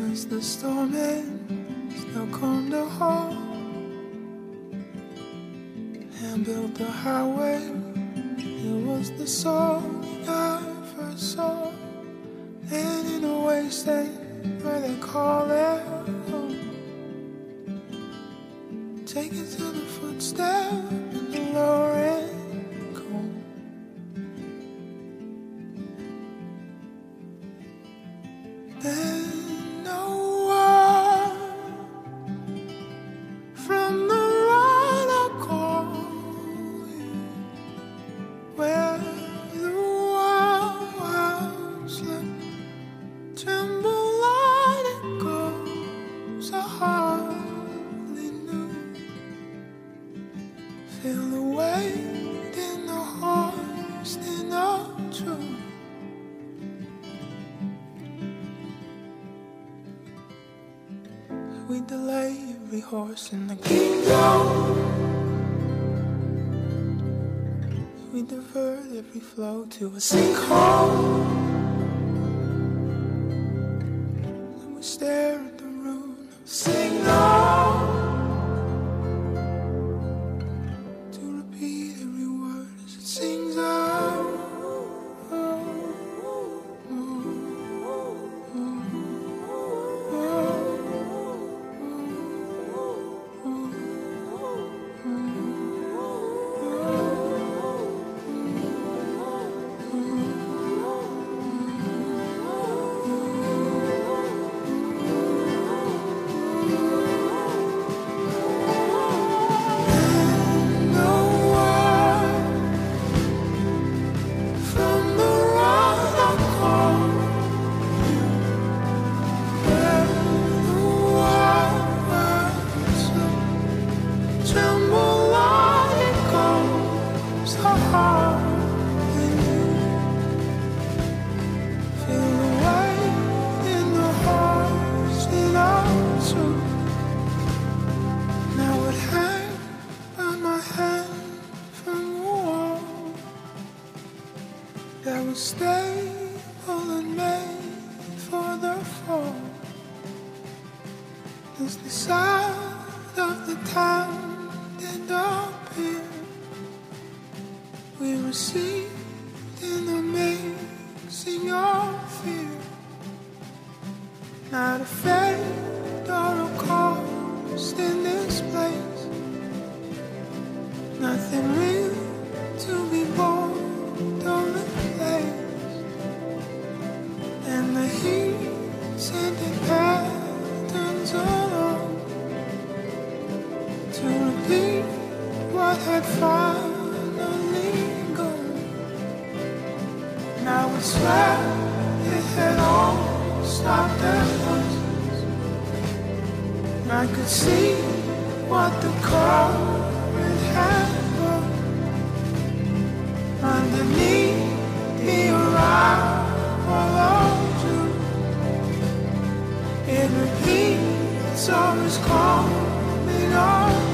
as the storm ends, they'll come to halt and build the highway. It was the song I first saw, and in a wasteland where they call it home. Take it to the footstep in the low and cold. Then no one from the road I'll call you, where the wild slip tremble on it goes. I hardly knew. Feel the weight in the horse, in our truth. We delay every horse in the kingdom. We divert every flow to a sinkhole. And we stare at the rune of signal to repeat every word as it sings out. That was stable and made for the fall. As the side of the town did appear, we received in the mixing of fear. Not a fate or a cost in this place. Nothing real to be born. And the heat sending patterns along to repeat what had finally gone. Now it's where it had all stopped at once. And I could see what the current had brought underneath the arrival of June. It repeats, always calling on